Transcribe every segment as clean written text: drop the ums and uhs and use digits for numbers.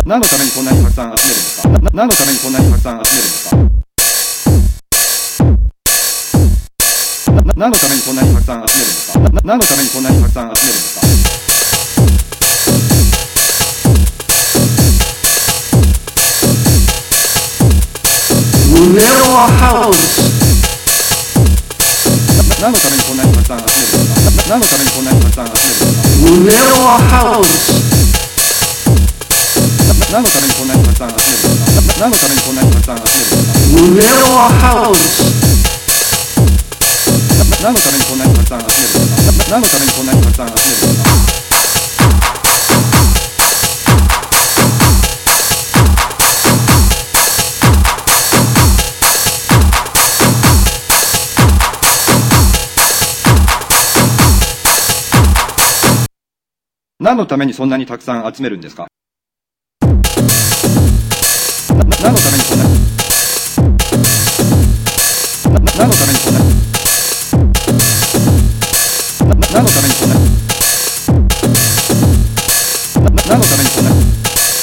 何のためにこんなにたくさん集めるんですか？何のためにこんなにたくさん集めるんですか？何のためにこんなにたくさん集めるんですか？何のためにこんなにたくさん集めるんですか？何のためにこんなにたくさん集めるんですか？何のためにこんなにたくさん集めるんですか？何のためにこんなにたくさん集めるんですか？何のためにこんなにたくさん集めるんですか？何のためにこんなにたくさん集めるんですか？何のためにこんなにたくさん集めるんですか？何のためにそんなにたくさん集めるんですか？何のためにこんなに何のためにこんなに何のためにこんなに何のためにこんなに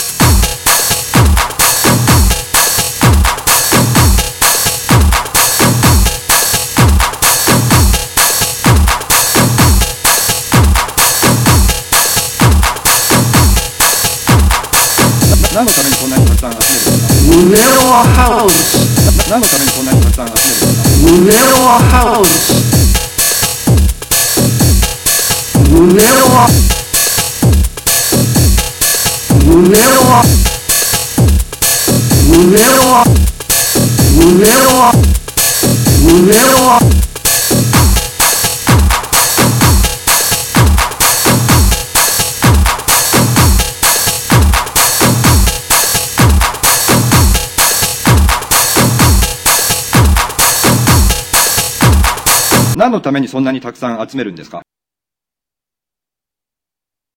何のためにこんなにたくさん集めるんですか？何のためにこんなにたくさん集めるんですか？何のためにそんなにたくさん集めるんですか？